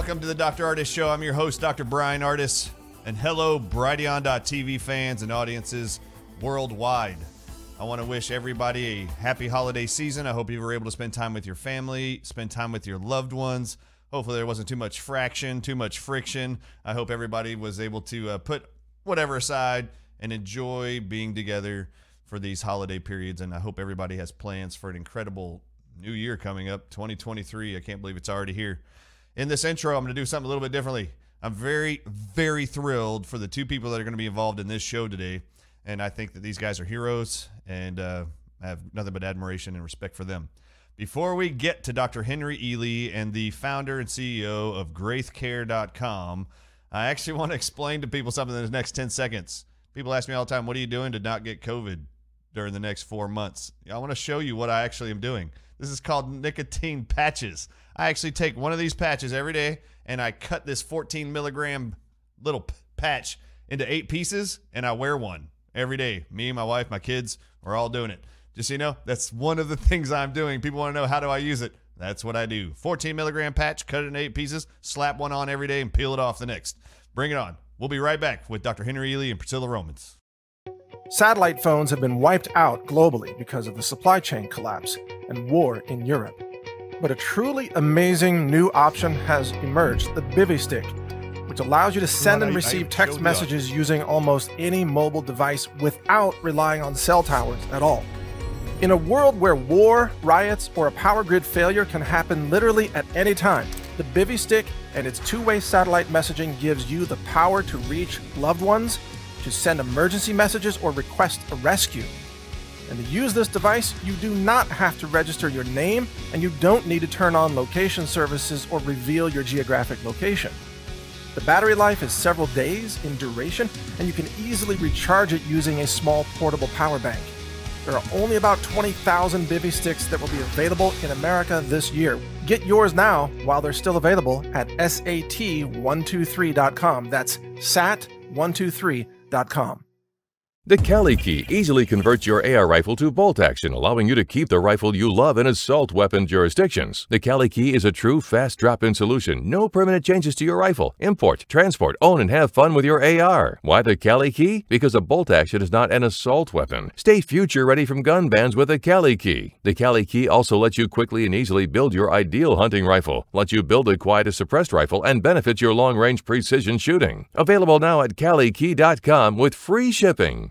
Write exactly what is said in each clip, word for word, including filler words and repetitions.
welcome to the Doctor Ardis Show. I'm your host, Doctor Brian Ardis. And hello, Brighteon dot T V fans and audiences worldwide. I want to wish everybody a happy holiday season. I hope you were able to spend time with your family, spend time with your loved ones. Hopefully there wasn't too much fraction, too much friction. I hope everybody was able to uh, put whatever aside and enjoy being together for these holiday periods. And I hope everybody has plans for an incredible new year coming up, twenty twenty-three. I can't believe it's already here. In this intro, I'm going to do something a little bit differently. I'm very, very thrilled for the two people that are going to be involved in this show today. And I think that these guys are heroes, and uh, I have nothing but admiration and respect for them. Before we get to Doctor Henry Ealy and the founder and C E O of Graith Care dot com, I actually want to explain to people something in the next ten seconds. People ask me all the time, what are you doing to not get COVID during the next four months? I want to show you what I actually am doing. This is called nicotine patches. I actually take one of these patches every day, and I cut this fourteen milligram little p- patch into eight pieces, and I wear one every day. Me, my wife, my kids, we're all doing it. Just so you know, that's one of the things I'm doing. People want to know, how do I use it? That's what I do. fourteen milligram patch, cut it in eight pieces, slap one on every day, and peel it off the next. Bring it on. We'll be right back with Doctor Henry Ealy and Priscilla Romans. Satellite phones have been wiped out globally because of the supply chain collapse and war in Europe. But a truly amazing new option has emerged, the Bivy Stick, which allows you to send and receive text messages using almost any mobile device without relying on cell towers at all. In a world where war, riots, or a power grid failure can happen literally at any time, the Bivy Stick and its two-way satellite messaging gives you the power to reach loved ones, to send emergency messages, or request a rescue. And to use this device, you do not have to register your name, and you don't need to turn on location services or reveal your geographic location. The battery life is several days in duration, and you can easily recharge it using a small portable power bank. There are only about twenty thousand Bivy Sticks that will be available in America this year. Get yours now while they're still available at S A T one two three dot com. That's S A T one two three dot com. The Cali Key easily converts your A R rifle to bolt action, allowing you to keep the rifle you love in assault weapon jurisdictions. The Cali Key is a true fast drop-in solution. No permanent changes to your rifle. Import, transport, own, and have fun with your A R. Why the Cali Key? Because a bolt action is not an assault weapon. Stay future ready from gun bans with the Cali Key. The Cali Key also lets you quickly and easily build your ideal hunting rifle, lets you build a quiet as suppressed rifle, and benefits your long-range precision shooting. Available now at Cali Key dot com with free shipping.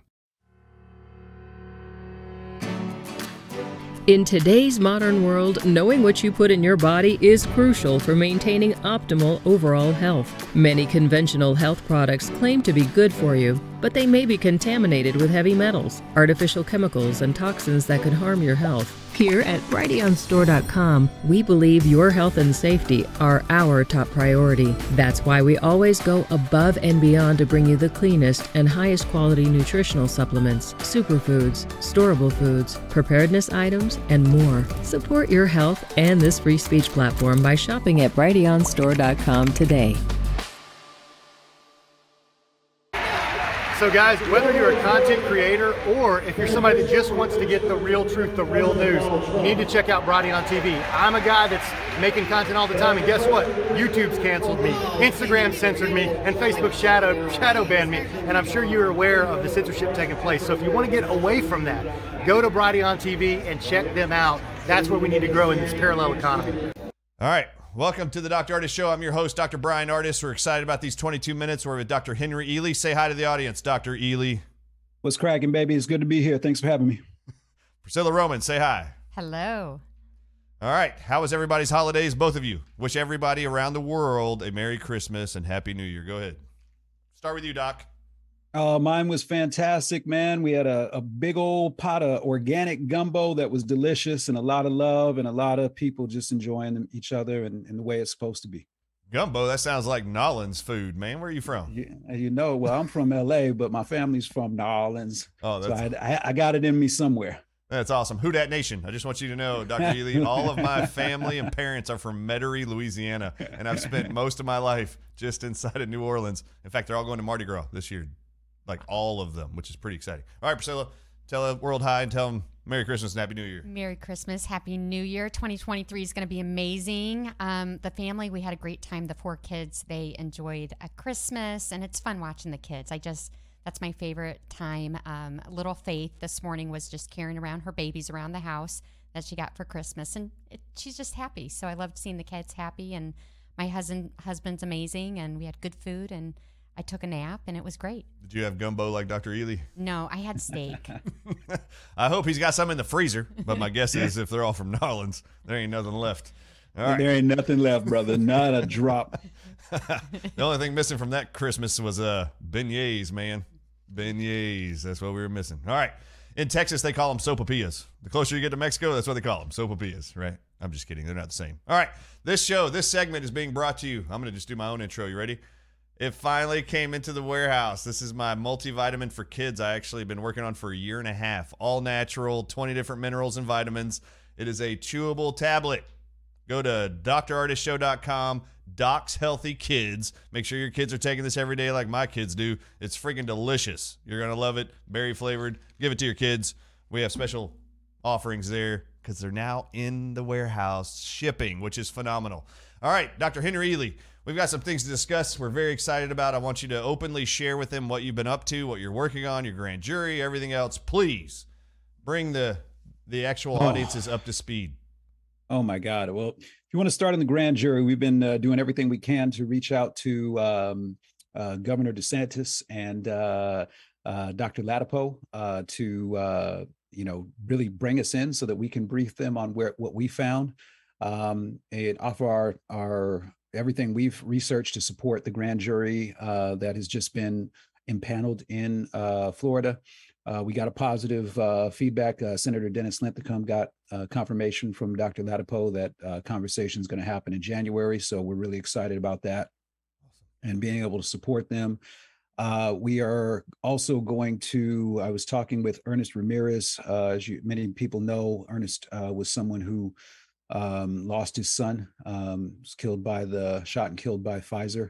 In today's modern world, knowing what you put in your body is crucial for maintaining optimal overall health. Many conventional health products claim to be good for you, but they may be contaminated with heavy metals, artificial chemicals, and toxins that could harm your health. Here at Brighteon Store dot com, we believe your health and safety are our top priority. That's why we always go above and beyond to bring you the cleanest and highest quality nutritional supplements, superfoods, storable foods, preparedness items, and more. Support your health and this free speech platform by shopping at Brighteon Store dot com today. So guys, whether you're a content creator or if you're somebody that just wants to get the real truth, the real news, you need to check out Brighteon T V. I'm a guy that's making content all the time, and guess what? YouTube's canceled me, Instagram censored me, and Facebook shadow shadow banned me. And I'm sure you're aware of the censorship taking place. So if you want to get away from that, go to Brighteon T V and check them out. That's where we need to grow in this parallel economy. All right. Welcome to the Doctor Ardis Show. I'm your host, Doctor Brian Ardis. We're excited about these twenty-two minutes. We're with Doctor Henry Ealy. Say hi to the audience, Doctor Ealy. What's cracking, baby? It's good to be here. Thanks for having me. Priscilla Romans, say hi. Hello. All right. How was everybody's holidays, both of you? Wish everybody around the world a Merry Christmas and Happy New Year. Go ahead. Start with you, Doc. Uh, mine was fantastic, man. We had a, a big old pot of organic gumbo that was delicious, and a lot of love, and a lot of people just enjoying each other and, and the way it's supposed to be. Gumbo, that sounds like Nolans food, man. Where are you from? You, you know, well, I'm from L A, but my family's from Nolans. Oh, that's... So I, I, I got it in me somewhere. That's awesome. Who Dat Nation? I just want you to know, Doctor Ealy, all of my family and parents are from Metairie, Louisiana, and I've spent most of my life just inside of New Orleans. In fact, they're all going to Mardi Gras this year. Like all of them, which is pretty exciting. All right, Priscilla, tell the world hi and tell them Merry Christmas and Happy New Year. Merry Christmas. Happy New Year. twenty twenty-three is going to be amazing. Um, the family, we had a great time. The four kids, they enjoyed a Christmas, and it's fun watching the kids. I just, that's my favorite time. Um, little Faith this morning was just carrying around her babies around the house that she got for Christmas, and it, she's just happy. So I loved seeing the kids happy, and my husband husband's amazing, and we had good food, and I took a nap, and it was great. Did you have gumbo like Doctor Ely? No, I had steak. I hope he's got some in the freezer, but my guess is if they're all from Narlands, there ain't nothing left. All right. There ain't nothing left, brother. Not a drop. The only thing missing from that Christmas was uh, beignets, man. Beignets. That's what we were missing. All right. In Texas, they call them sopapillas. The closer you get to Mexico, that's what they call them, sopapillas, right? I'm just kidding. They're not the same. All right. This show, this segment is being brought to you. I'm going to just do my own intro. You ready? It finally came into the warehouse. This is my multivitamin for kids I actually been working on for a year and a half. All natural, twenty different minerals and vitamins. It is a chewable tablet. Go to D R artist show dot com, Doc's Healthy Kids. Make sure your kids are taking this every day like my kids do. It's freaking delicious. You're going to love it. Berry flavored. Give it to your kids. We have special offerings there because they're now in the warehouse shipping, which is phenomenal. All right, Doctor Henry Ely. We've got some things to discuss we're very excited about. I want you to openly share with them what you've been up to, what you're working on, your grand jury, everything else. Please bring the the actual Oh. audiences up to speed. Oh my God. Well, if you want to start in the grand jury, we've been uh, doing everything we can to reach out to um, uh, Governor DeSantis and uh, uh, Doctor Ladapo uh, to, uh, you know, really bring us in so that we can brief them on where what we found um, and offer our, our everything we've researched to support the grand jury uh, that has just been impaneled in uh, Florida. Uh, we got a positive uh, feedback. Uh, Senator Dennis Linthicum got uh, confirmation from Doctor Ladapo that uh, conversation is going to happen in January. So we're really excited about that and being able to support them. Uh, we are also going to, I was talking with Ernest Ramirez. Uh, as you, many people know, Ernest uh, was someone who um, lost his son, um, was killed by the, shot and killed by Pfizer.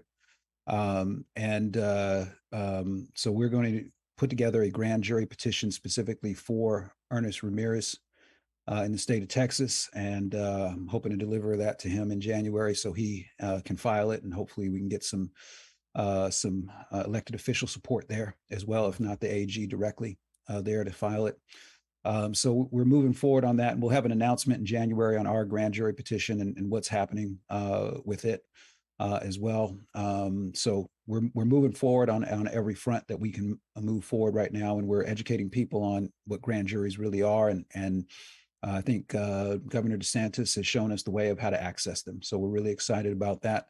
Um, and uh, um, so we're going to put together a grand jury petition specifically for Ernest Ramirez uh, in the state of Texas. And uh, I'm hoping to deliver that to him in January so he uh, can file it. And hopefully we can get some uh, some uh, elected official support there as well, if not the A G directly uh, there to file it. Um, so we're moving forward on that, and we'll have an announcement in January on our grand jury petition and, and what's happening uh, with it uh, as well. Um, so we're we're moving forward on on every front that we can move forward right now, and we're educating people on what grand juries really are, and and uh, I think uh, Governor DeSantis has shown us the way of how to access them. So we're really excited about that.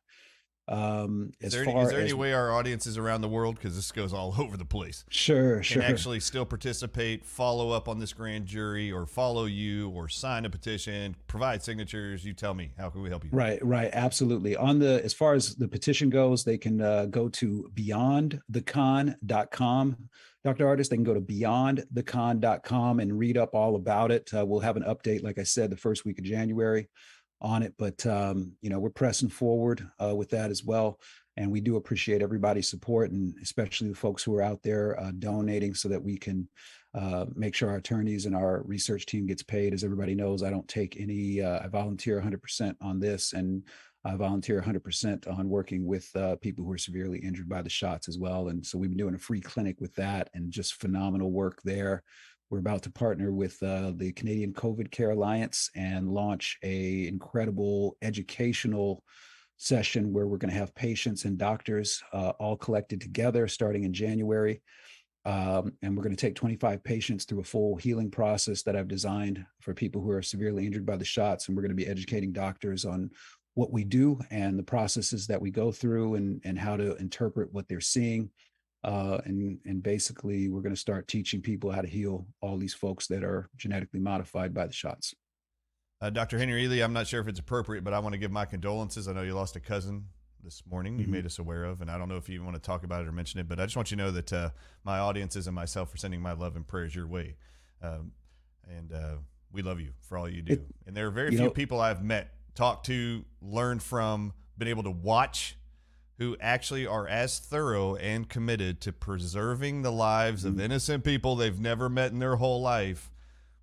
Um, Is as there, far any, is there as any way our audiences around the world, because this goes all over the place, sure, can sure, actually still participate, follow up on this grand jury, or follow you, or sign a petition, provide signatures? You tell me, how can we help you? Right, right, absolutely. On the as far as the petition goes, they can uh, go to beyond the con dot com. Doctor Artist, they can go to beyond the con dot com and read up all about it. Uh, we'll have an update, like I said, the first week of January on it, but um, you know, we're pressing forward uh, with that as well. And we do appreciate everybody's support, and especially the folks who are out there uh, donating so that we can uh, make sure our attorneys and our research team gets paid. As everybody knows, I don't take any, uh, I volunteer one hundred percent on this, and I volunteer one hundred percent on working with uh, people who are severely injured by the shots as well. And so we've been doing a free clinic with that, and just phenomenal work there. We're about to partner with uh, the Canadian COVID Care Alliance and launch a incredible educational session where we're going to have patients and doctors uh, all collected together starting in January. Um, and we're going to take twenty-five patients through a full healing process that I've designed for people who are severely injured by the shots. And we're going to be educating doctors on what we do and the processes that we go through, and, and how to interpret what they're seeing. Uh, and, and basically, we're going to start teaching people how to heal all these folks that are genetically modified by the shots. Uh, Doctor Henry Ely, I'm not sure if it's appropriate, but I want to give my condolences. I know you lost a cousin this morning. You Mm-hmm. made us aware of, and I don't know if you want to talk about it or mention it, but I just want you to know that uh, my audiences and myself are sending my love and prayers your way. Um, and uh, we love you for all you do. It- and there are very you few know- people I've met, talked to, learned from, been able to watch, who actually are as thorough and committed to preserving the lives of innocent people they've never met in their whole life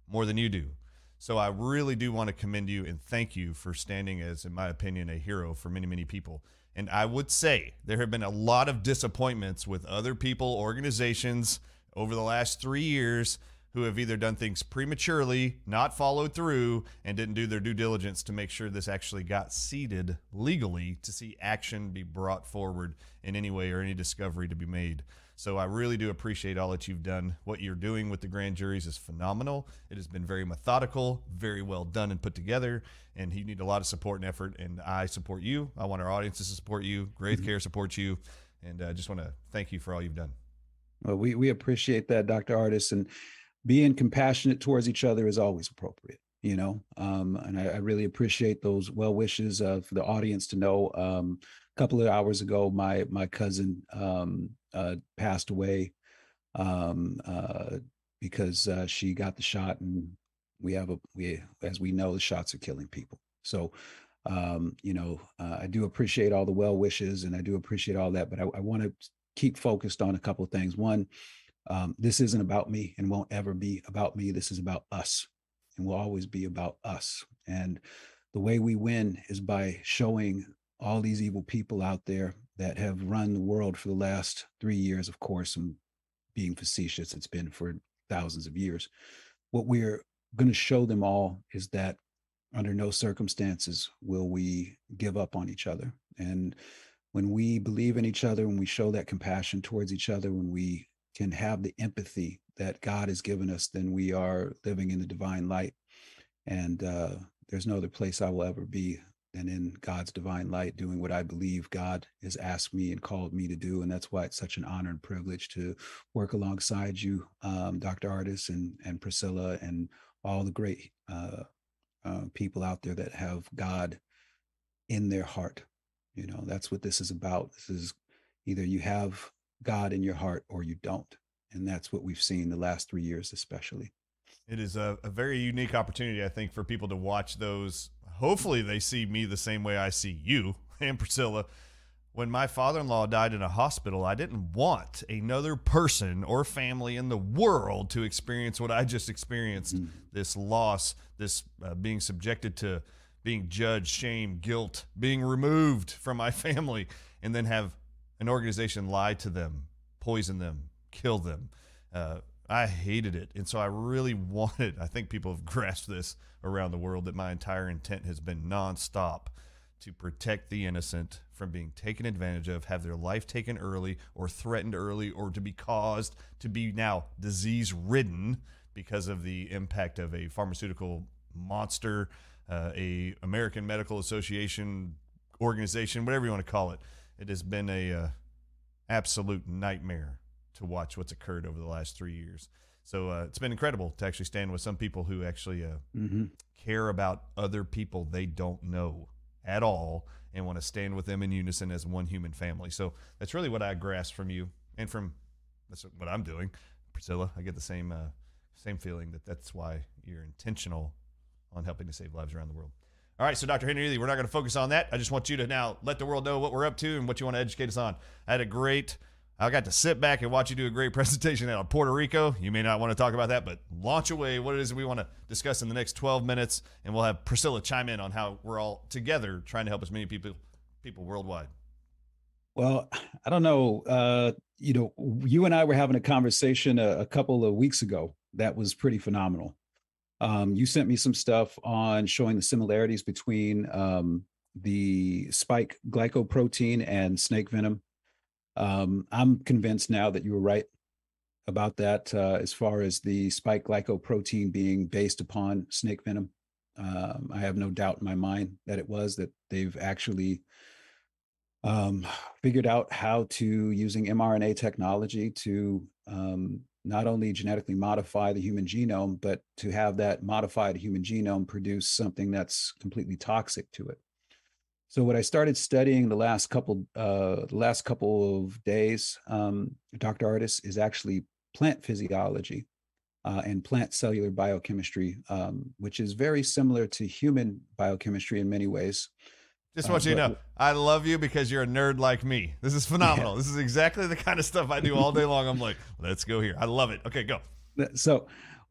more than you do. So I really do want to commend you and thank you for standing as, in my opinion, a hero for many, many people. And I would say there have been a lot of disappointments with other people, organizations over the last three years who have either done things prematurely, not followed through, and didn't do their due diligence to make sure this actually got seeded legally to see action be brought forward in any way or any discovery to be made. So I really do appreciate all that you've done. What you're doing with the grand juries is phenomenal. It has been very methodical, very well done and put together, and you need a lot of support and effort, and I support you. I want our audiences to support you. Graith mm-hmm. Care supports you, and I uh, just want to thank you for all you've done. Well, we, we appreciate that, Doctor Ardis, and being compassionate towards each other is always appropriate, you know, um, and I, I really appreciate those well wishes uh, for the audience to know. Um, a couple of hours ago, my my cousin um, uh, passed away um, uh, because uh, she got the shot, and we have a we as we know, the shots are killing people. So, um, you know, uh, I do appreciate all the well wishes, and I do appreciate all that, but I, I want to keep focused on a couple of things. One. Um, this isn't about me and won't ever be about me. This is about us and will always be about us. And the way we win is by showing all these evil people out there that have run the world for the last three years, of course, and being facetious, it's been for thousands of years. What we're going to show them all is that under no circumstances will we give up on each other. And when we believe in each other, when we show that compassion towards each other, when we can have the empathy that God has given us, then we are living in the divine light. And uh, there's no other place I will ever be than in God's divine light, doing what I believe God has asked me and called me to do. And that's why it's such an honor and privilege to work alongside you, um, Doctor Ardis and, and Priscilla, and all the great uh, uh, people out there that have God in their heart. You know, that's what this is about. This is either you have God in your heart or you don't. And that's what we've seen the last three years, especially. It is a, a very unique opportunity, I think, for people to watch those. Hopefully they see me the same way I see you and Priscilla. When my father-in-law died in a hospital, I didn't want another person or family in the world to experience what I just experienced, mm-hmm. this loss, this uh, being subjected to being judged, shame, guilt, being removed from my family, and then have an organization lie to them, poison them, kill them. Uh, I hated it. And so I really wanted, I think people have grasped this around the world, that my entire intent has been nonstop to protect the innocent from being taken advantage of, have their life taken early or threatened early, or to be caused to be now disease ridden because of the impact of a pharmaceutical monster, uh, a American Medical Association organization, whatever you want to call it. It has been a uh, absolute nightmare to watch what's occurred over the last three years. So uh, it's been incredible to actually stand with some people who actually uh, mm-hmm. care about other people they don't know at all and want to stand with them in unison as one human family. So that's really what I grasp from you, and from that's what I'm doing, Priscilla. I get the same uh, same feeling that that's why you're intentional on helping to save lives around the world. All right, so Doctor Henry Ealy, we're not going to focus on that. I just want you to now let the world know what we're up to and what you want to educate us on. I had a great, I got to sit back and watch you do a great presentation out of Puerto Rico. You may not want to talk about that, but launch away what it is we want to discuss in the next twelve minutes, and we'll have Priscilla chime in on how we're all together trying to help as many people people worldwide. Well, I don't know. Uh, you know, you and I were having a conversation a, a couple of weeks ago that was pretty phenomenal. Um, you sent me some stuff on showing the similarities between um, the spike glycoprotein and snake venom. Um, I'm convinced now that you were right about that uh, as far as the spike glycoprotein being based upon snake venom. Um, I have no doubt in my mind that it was, that they've actually um, figured out how to, using mRNA technology, to um, not only genetically modify the human genome, but to have that modified human genome produce something that's completely toxic to it. So what I started studying the last couple, uh, the last couple of days, um, Doctor Ardis, is actually plant physiology uh, and plant cellular biochemistry, um, which is very similar to human biochemistry in many ways. Just want uh, you to know, I love you because you're a nerd like me. This is phenomenal. Yeah. This is exactly the kind of stuff I do all day long. I'm like, let's go here. I love it. Okay, go. So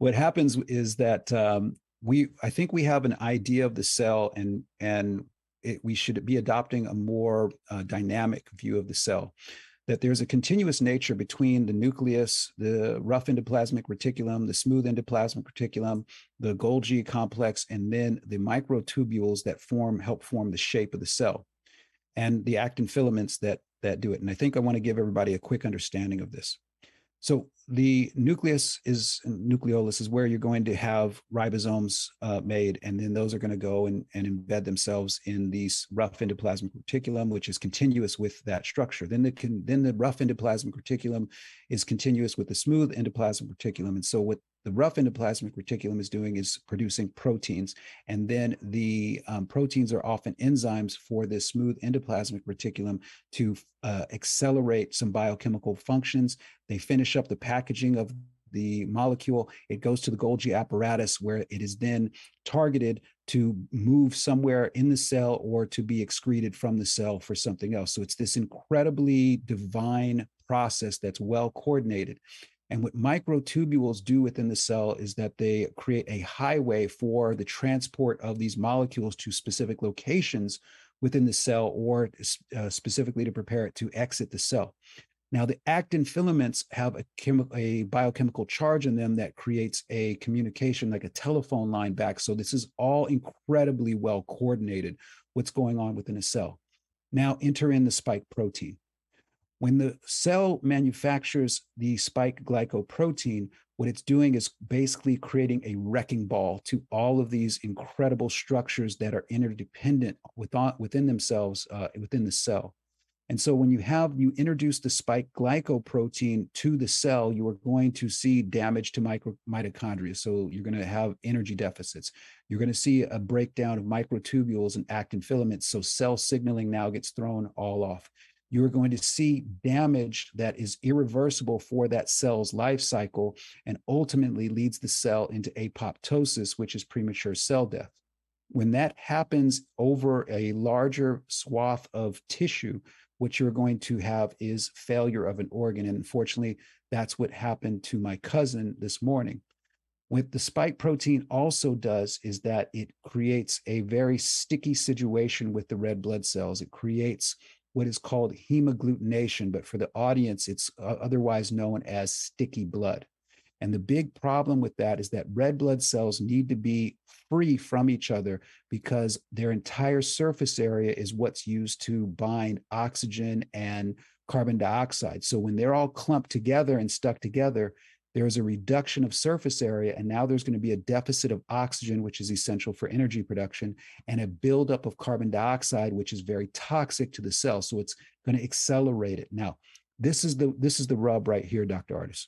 what happens is that um, we, I think we have an idea of the cell, and and it, we should be adopting a more uh, dynamic view of the cell. That there's a continuous nature between the nucleus, the rough endoplasmic reticulum, the smooth endoplasmic reticulum, the Golgi complex, and then the microtubules that form help form the shape of the cell, and the actin filaments that that do it. And I think I want to give everybody a quick understanding of this. So the nucleus is, nucleolus is where you're going to have ribosomes uh, made, and then those are going to go and, and embed themselves in these rough endoplasmic reticulum, which is continuous with that structure. Then the, can, then the rough endoplasmic reticulum is continuous with the smooth endoplasmic reticulum. And so what the rough endoplasmic reticulum is doing is producing proteins, and then the um, proteins are often enzymes for this smooth endoplasmic reticulum to uh, accelerate some biochemical functions. They finish up the packaging of the molecule. It goes to the Golgi apparatus, where it is then targeted to move somewhere in the cell or to be excreted from the cell for something else. So it's this incredibly divine process that's well coordinated. And what microtubules do within the cell is that they create a highway for the transport of these molecules to specific locations within the cell, or uh, specifically to prepare it to exit the cell. Now, the actin filaments have a, chemi- a biochemical charge in them that creates a communication like a telephone line back. So this is all incredibly well coordinated, what's going on within a cell. Now enter in the spike protein. When the cell manufactures the spike glycoprotein, what it's doing is basically creating a wrecking ball to all of these incredible structures that are interdependent within, within themselves, uh, within the cell. And so when you have, you introduce the spike glycoprotein to the cell, you are going to see damage to micro, mitochondria. So you're going to have energy deficits. You're going to see a breakdown of microtubules and actin filaments. So cell signaling now gets thrown all off. You're going to see damage that is irreversible for that cell's life cycle, and ultimately leads the cell into apoptosis, which is premature cell death. When that happens over a larger swath of tissue, what you're going to have is failure of an organ. And unfortunately, that's what happened to my cousin this morning. What the spike protein also does is that it creates a very sticky situation with the red blood cells. It creates what is called hemagglutination, but for the audience, it's uh, otherwise known as sticky blood. And the big problem with that is that red blood cells need to be free from each other, because their entire surface area is what's used to bind oxygen and carbon dioxide. So when they're all clumped together and stuck together, there's a reduction of surface area, and now there's going to be a deficit of oxygen, which is essential for energy production, and a buildup of carbon dioxide, which is very toxic to the cell. So it's going to accelerate it. Now, this is the this is the rub right here, Doctor Ardis.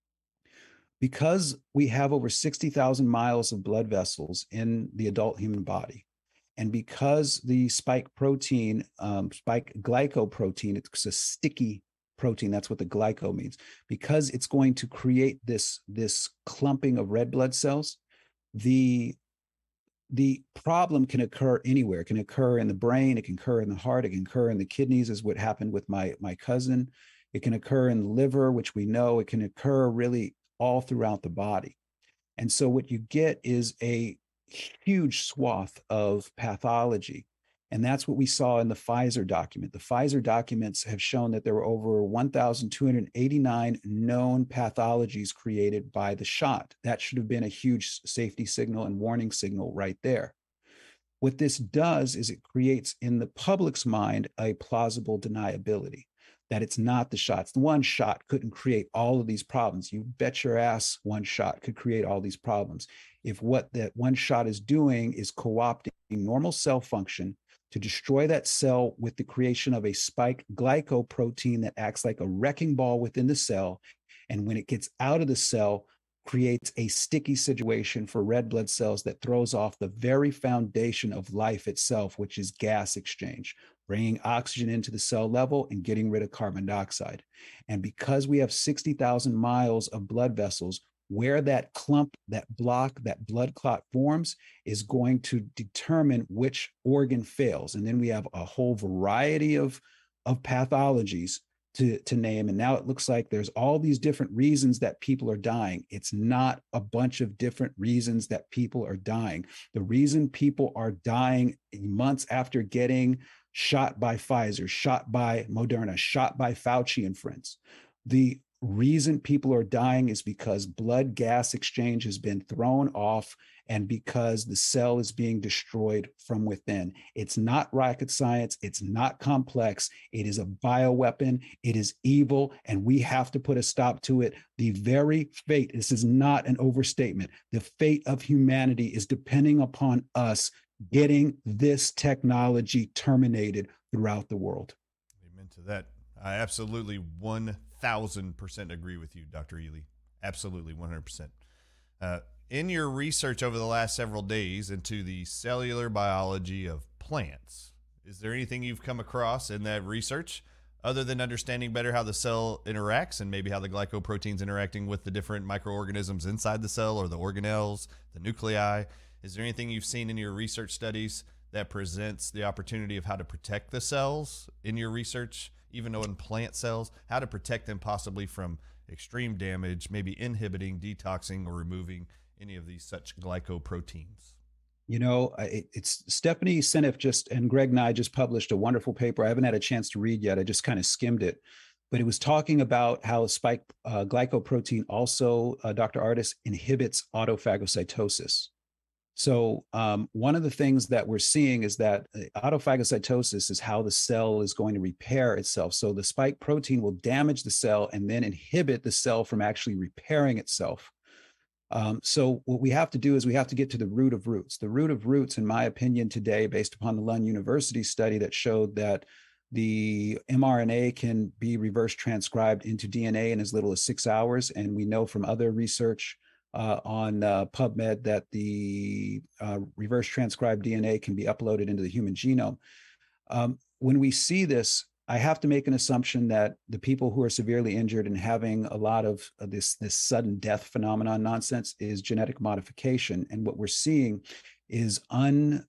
Because we have over sixty thousand miles of blood vessels in the adult human body, and because the spike protein, um, spike glycoprotein, it's a sticky protein, that's what the glyco means, because it's going to create this, this clumping of red blood cells, the, the problem can occur anywhere. It can occur in the brain, it can occur in the heart, it can occur in the kidneys, is what happened with my, my cousin. It can occur in the liver, which we know. It can occur really all throughout the body. And so what you get is a huge swath of pathology. And that's what we saw in the Pfizer document. The Pfizer documents have shown that there were over one thousand two hundred eighty-nine known pathologies created by the shot. That should have been a huge safety signal and warning signal right there. What this does is it creates in the public's mind a plausible deniability that it's not the shots. The one shot couldn't create all of these problems. You bet your ass one shot could create all these problems. If what that one shot is doing is co-opting normal cell function to destroy that cell with the creation of a spike glycoprotein that acts like a wrecking ball within the cell, and when it gets out of the cell, creates a sticky situation for red blood cells that throws off the very foundation of life itself, which is gas exchange, bringing oxygen into the cell level and getting rid of carbon dioxide. And because we have sixty thousand miles of blood vessels, where that clump, that block, that blood clot forms is going to determine which organ fails. And then we have a whole variety of, of pathologies to, to name. And now it looks like there's all these different reasons that people are dying. It's not a bunch of different reasons that people are dying. The reason people are dying months after getting shot by Pfizer, shot by Moderna, shot by Fauci and friends, the reason people are dying is because blood gas exchange has been thrown off and because the cell is being destroyed from within. It's not rocket science. It's not complex. It is a bioweapon. It is evil, and we have to put a stop to it. The very fate, this is not an overstatement, the fate of humanity is depending upon us getting this technology terminated throughout the world. Amen to that. I absolutely one thousand percent agree with you, Doctor Ely. Absolutely, one hundred percent. Uh, in your research over the last several days into the cellular biology of plants, is there anything you've come across in that research other than understanding better how the cell interacts and maybe how the glycoproteins interacting with the different microorganisms inside the cell or the organelles, the nuclei? Is there anything you've seen in your research studies that presents the opportunity of how to protect the cells in your research, even though in plant cells, how to protect them possibly from extreme damage, maybe inhibiting, detoxing, or removing any of these such glycoproteins? You know, it, it's Stephanie Seneff just, and Greg and I just published a wonderful paper. I haven't had a chance to read yet. I just kind of skimmed it, but it was talking about how spike uh, glycoprotein also, uh, Doctor Ardis, inhibits autophagocytosis. So um, one of the things that we're seeing is that autophagocytosis is how the cell is going to repair itself. So the spike protein will damage the cell and then inhibit the cell from actually repairing itself. Um, so what we have to do is we have to get to the root of roots. The root of roots, in my opinion today, based upon the Lund University study that showed that the mRNA can be reverse transcribed into D N A in as little as six hours. And we know from other research Uh, on uh, PubMed that the uh, reverse transcribed D N A can be uploaded into the human genome. Um, when we see this, I have to make an assumption that the people who are severely injured and having a lot of uh, this, this sudden death phenomenon nonsense is genetic modification. And what we're seeing is un,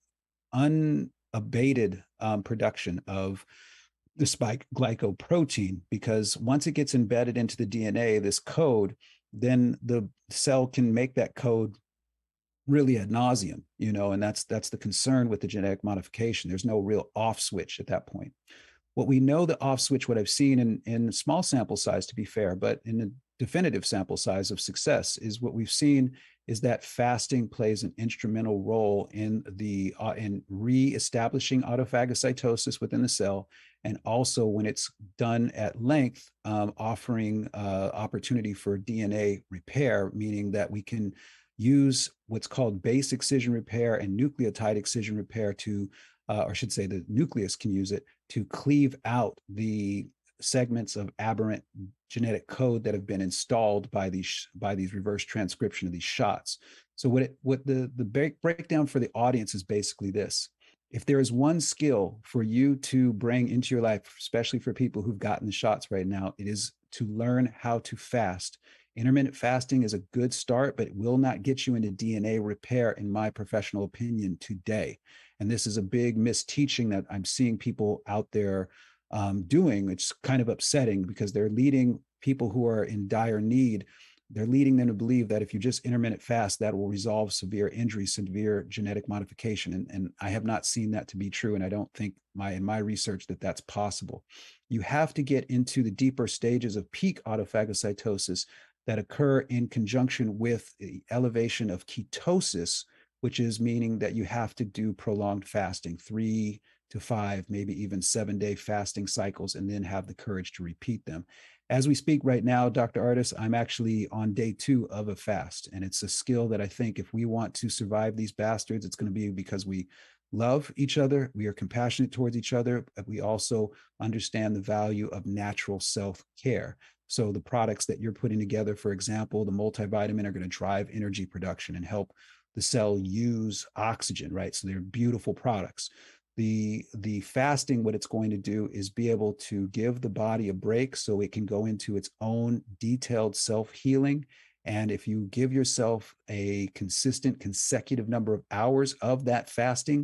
unabated um, production of the spike glycoprotein, because once it gets embedded into the D N A, this code, then the cell can make that code really ad nauseum, you know, and that's that's the concern with the genetic modification. There's no real off switch at that point. What we know the off switch, what I've seen in, in small sample size, to be fair, but in a definitive sample size of success, is what we've seen is that fasting plays an instrumental role in the uh, in re-establishing autophagocytosis within the cell, and also when it's done at length, um, offering uh, opportunity for D N A repair, meaning that we can use what's called base excision repair and nucleotide excision repair to, uh, or I should say the nucleus can use it to cleave out the segments of aberrant genetic code that have been installed by these by these reverse transcription of these shots. So what it what the the break, breakdown for the audience is basically this: if there is one skill for you to bring into your life, especially for people who've gotten the shots right now, it is to learn how to fast. Intermittent fasting is a good start, but it will not get you into D N A repair, in my professional opinion, today. And this is a big misteaching that I'm seeing people out there um, doing. It's kind of upsetting because they're leading people who are in dire need. They're leading them to believe that if you just intermittent fast, that will resolve severe injury, severe genetic modification. And, and I have not seen that to be true. And I don't think my in my research that that's possible. You have to get into the deeper stages of peak autophagocytosis that occur in conjunction with the elevation of ketosis, which is meaning that you have to do prolonged fasting, three to five, maybe even seven day fasting cycles, and then have the courage to repeat them. As we speak right now, Doctor Ardis, I'm actually on day two of a fast. And it's a skill that I think if we want to survive these bastards, it's going to be because we love each other, we are compassionate towards each other, but we also understand the value of natural self-care. So the products that you're putting together, for example, the multivitamin, are going to drive energy production and help the cell use oxygen, right? So they're beautiful products. The, the fasting, what it's going to do is be able to give the body a break so it can go into its own detailed self-healing. And if you give yourself a consistent, consecutive number of hours of that fasting,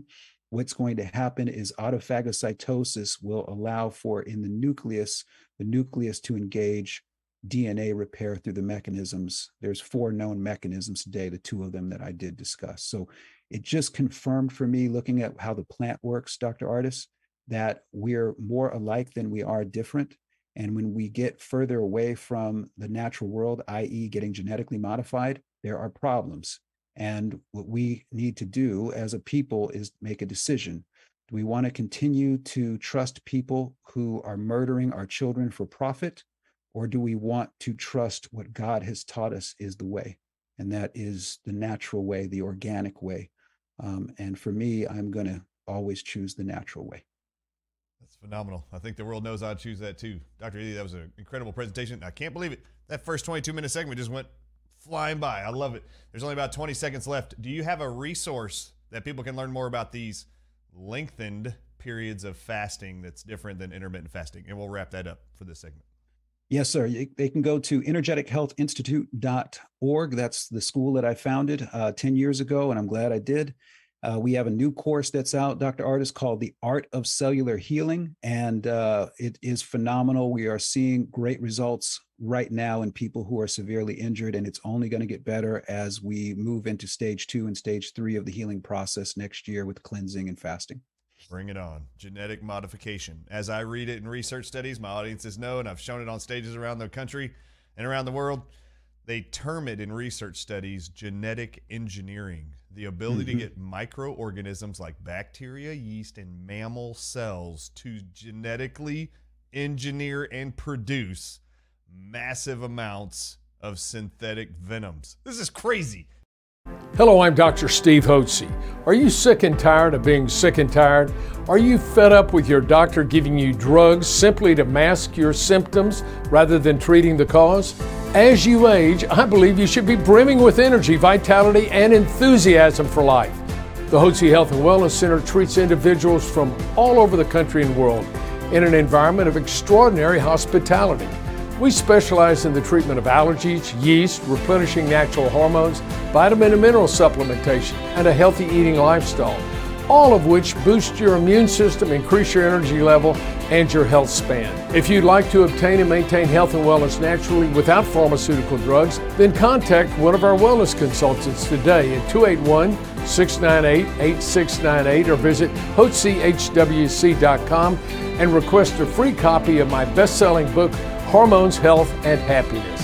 what's going to happen is autophagocytosis will allow for, in the nucleus, the nucleus to engage D N A repair through the mechanisms. There's four known mechanisms today, the two of them that I did discuss. So it just confirmed for me, looking at how the plant works, Doctor Ardis, that we're more alike than we are different. And when we get further away from the natural world, that is getting genetically modified, there are problems. And what we need to do as a people is make a decision. Do we want to continue to trust people who are murdering our children for profit? Or do we want to trust what God has taught us is the way? And that is the natural way, the organic way. Um, and for me, I'm going to always choose the natural way. That's phenomenal. I think the world knows I'd choose that too. Doctor Ely, that was an incredible presentation. I can't believe it. That first twenty-two minute segment just went flying by. I love it. There's only about twenty seconds left. Do you have a resource that people can learn more about these lengthened periods of fasting that's different than intermittent fasting? And we'll wrap that up for this segment. Yes, sir. They can go to energetic health institute dot org. That's the school that I founded uh, ten years ago, and I'm glad I did. Uh, we have a new course that's out, Doctor Ardis, called The Art of Cellular Healing, and uh, it is phenomenal. We are seeing great results right now in people who are severely injured, and it's only going to get better as we move into stage two and stage three of the healing process next year with cleansing and fasting. Bring it on. Genetic modification. As I read it in research studies, my audiences know, and I've shown it on stages around the country and around the world, they term it in research studies genetic engineering, the ability mm-hmm. to get microorganisms like bacteria, yeast, and mammal cells to genetically engineer and produce massive amounts of synthetic venoms. This is crazy. Hello, I'm Doctor Steve Hotze. Are you sick and tired of being sick and tired? Are you fed up with your doctor giving you drugs simply to mask your symptoms rather than treating the cause? As you age, I believe you should be brimming with energy, vitality, and enthusiasm for life. The Hotze Health and Wellness Center treats individuals from all over the country and world in an environment of extraordinary hospitality. We specialize in the treatment of allergies, yeast, replenishing natural hormones, vitamin and mineral supplementation, and a healthy eating lifestyle, all of which boost your immune system, increase your energy level, and your health span. If you'd like to obtain and maintain health and wellness naturally without pharmaceutical drugs, then contact one of our wellness consultants today at two eight one, six nine eight, eight six nine eight or visit hotze h w c dot com and request a free copy of my best-selling book, Hormones, Health, and Happiness.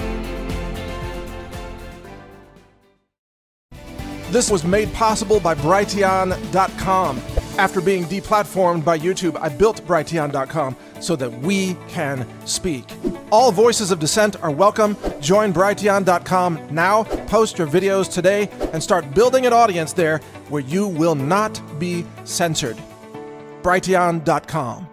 This was made possible by Brighteon dot com. After being deplatformed by YouTube, I built Brighteon dot com so that we can speak. All voices of dissent are welcome. Join Brighteon dot com now, post your videos today, and start building an audience there where you will not be censored. Brighteon dot com.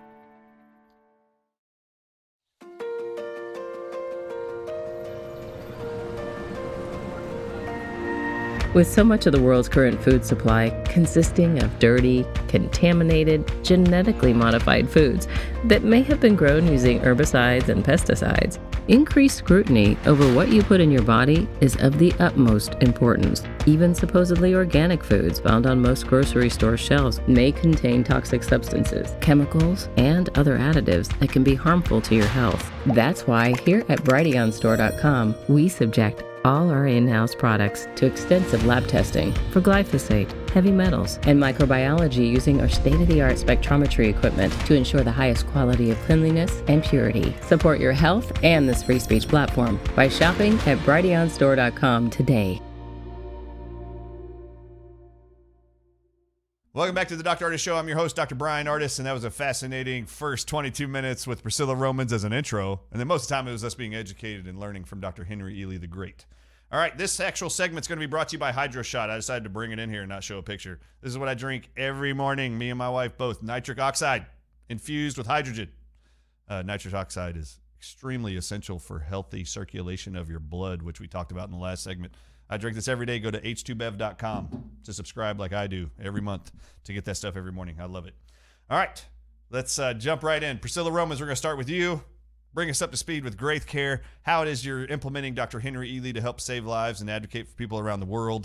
With so much of the world's current food supply consisting of dirty, contaminated, genetically modified foods that may have been grown using herbicides and pesticides, increased scrutiny over what you put in your body is of the utmost importance. Even supposedly organic foods found on most grocery store shelves may contain toxic substances, chemicals, and other additives that can be harmful to your health. That's why here at Brighteon Store dot com, we subject all our in-house products to extensive lab testing for glyphosate, heavy metals, and microbiology using our state-of-the-art spectrometry equipment to ensure the highest quality of cleanliness and purity. Support your health and this free speech platform by shopping at Brighteon Store dot com today. Welcome back to the Doctor Ardis Show. I'm your host, Doctor Brian Ardis, and that was a fascinating first twenty-two minutes with Priscilla Romans as an intro. And then most of the time it was us being educated and learning from Doctor Henry Ely the Great. All right, this actual segment's going to be brought to you by HydroShot. I decided to bring it in here and not show a picture. This is what I drink every morning, me and my wife both. Nitric oxide infused with hydrogen. Uh, nitric oxide is extremely essential for healthy circulation of your blood, which we talked about in the last segment. I drink this every day. Go to h two bev dot com to subscribe like I do every month to get that stuff every morning. I love it. All right, let's uh, jump right in. Priscilla Romans, we're going to start with you. Bring us up to speed with Graith Care, how it is you're implementing Doctor Henry Ely to help save lives and advocate for people around the world.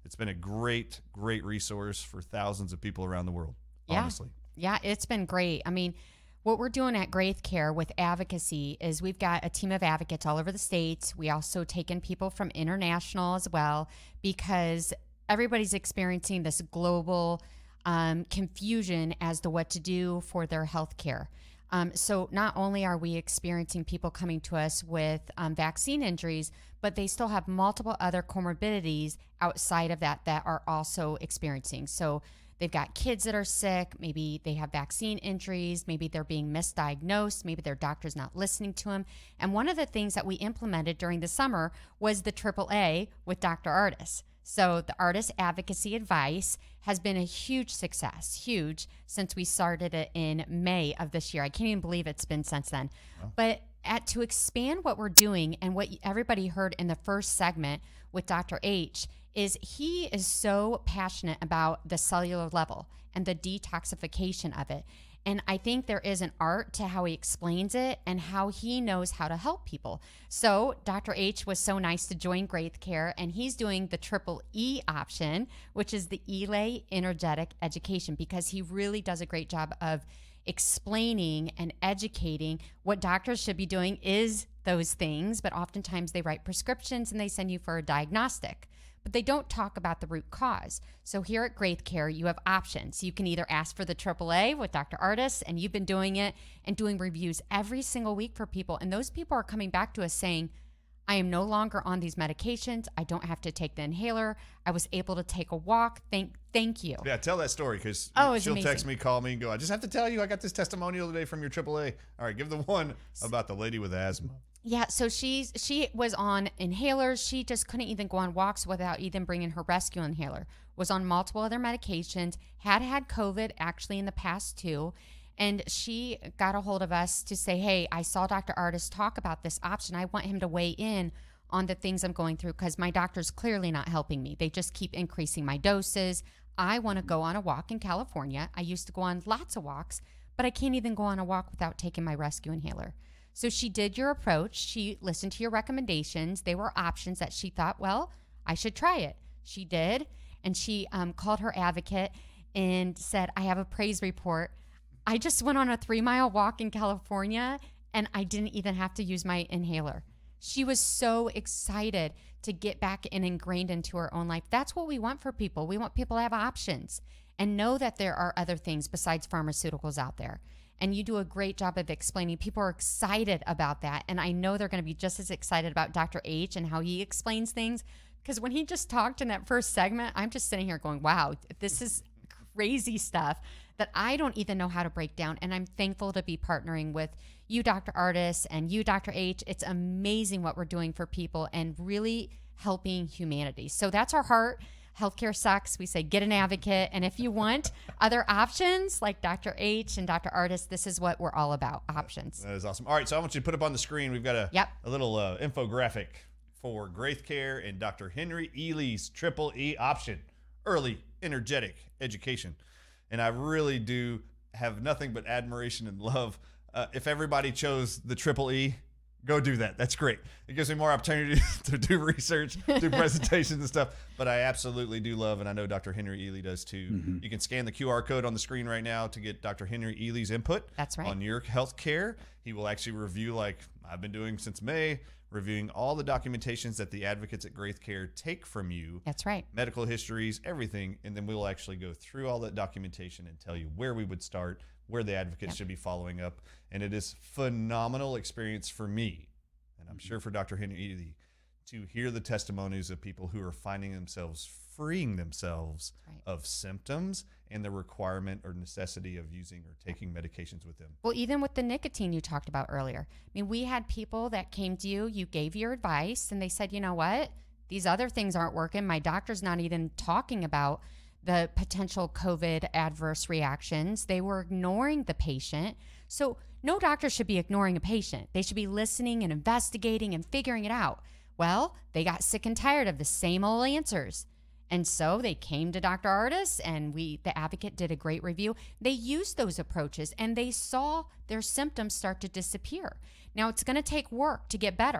it's been a great, great resource for thousands of people around the world, yeah. honestly. Yeah, it's been great. I mean, what we're doing at Graith Care with advocacy is we've got a team of advocates all over the states. We also take in people from international as well, because everybody's experiencing this global um, confusion as to what to do for their health care. Um, so not only are we experiencing people coming to us with um, vaccine injuries, but they still have multiple other comorbidities outside of that that are also experiencing. So they've got kids that are sick, maybe they have vaccine injuries, maybe they're being misdiagnosed, maybe their doctor's not listening to them. And one of the things that we implemented during the summer was the triple A with Doctor Ardis. So the Ardis Advocacy Advice has been a huge success, huge, since we started it in May of this year. I can't even believe it's been since then. Oh. But at, to expand what we're doing and what everybody heard in the first segment with Doctor H is he is so passionate about the cellular level and the detoxification of it. And I think there is an art to how he explains it and how he knows how to help people. So Doctor H was so nice to join Graith Care, and he's doing the triple E option, which is the E L A Energetic Education, because he really does a great job of explaining and educating what doctors should be doing is those things, but oftentimes they write prescriptions and they send you for a diagnostic. But they don't talk about the root cause. So here at Graith Care, you have options. You can either ask for the triple A with Doctor Ardis, and you've been doing it and doing reviews every single week for people. And those people are coming back to us saying, I am no longer on these medications. I don't have to take the inhaler. I was able to take a walk. Thank thank you. Yeah, tell that story, because oh, she'll amazing. text me, call me, and go, I just have to tell you, I got this testimonial today from your triple A. All right, give the one about the lady with asthma. Yeah, so she's she was on inhalers. She just couldn't even go on walks without even bringing her rescue inhaler. Was on multiple other medications, had had COVID actually in the past too. And she got a hold of us to say, hey, I saw Doctor Ardis talk about this option. I want him to weigh in on the things I'm going through because my doctor's clearly not helping me. They just keep increasing my doses. I want to go on a walk in California. I used to go on lots of walks, but I can't even go on a walk without taking my rescue inhaler. So she did your approach. She listened to your recommendations. They were options that she thought, well, I should try it. She did. And she um, called her advocate and said, I have a praise report. I just went on a three mile walk in California and I didn't even have to use my inhaler. She was so excited to get back and ingrained into her own life. That's what we want for people. We want people to have options and know that there are other things besides pharmaceuticals out there. And you do a great job of explaining. People are excited about that. And I know they're going to be just as excited about Doctor H and how he explains things. Because when he just talked in that first segment, I'm just sitting here going, wow, this is crazy stuff that I don't even know how to break down. And I'm thankful to be partnering with you, Doctor Ardis, and you, Doctor H. It's amazing what we're doing for people and really helping humanity. So that's our heart. Healthcare sucks. We say get an advocate. And if you want other options like Doctor H and Doctor Ardis, this is what we're all about, options. That is awesome. All right, so I want you to put up on the screen, we've got a, yep. a little uh, infographic for Graith Care and Doctor Henry Ealy's triple E option, early energetic education. And I really do have nothing but admiration and love. Uh, if everybody chose the triple E, go do that. That's great. It gives me more opportunity to do research, do presentations and stuff. But I absolutely do love, and I know Doctor Henry Ealy does too. Mm-hmm. You can scan the Q R code on the screen right now to get Doctor Henry Ealy's input. That's right. On your health care. He will actually review, like I've been doing since May, reviewing all the documentations that the advocates at Graith Care take from you. That's right. Medical histories, everything. And then we'll actually go through all that documentation and tell you where we would start, where the advocates yep. should be following up. And it is phenomenal experience for me, and I'm mm-hmm. sure for Doctor Henry Ealy, to hear the testimonies of people who are finding themselves freeing themselves right. of symptoms and the requirement or necessity of using or taking medications with them. Well, even with the nicotine you talked about earlier. I mean, we had people that came to you, you gave your advice, and they said, you know what? These other things aren't working. My doctor's not even talking about the potential COVID adverse reactions. They were ignoring the patient. So no doctor should be ignoring a patient. They should be listening and investigating and figuring it out. Well, they got sick and tired of the same old answers. And so they came to Doctor Ardis, and we, the advocate, did a great review. They used those approaches, and they saw their symptoms start to disappear. Now, it's going to take work to get better.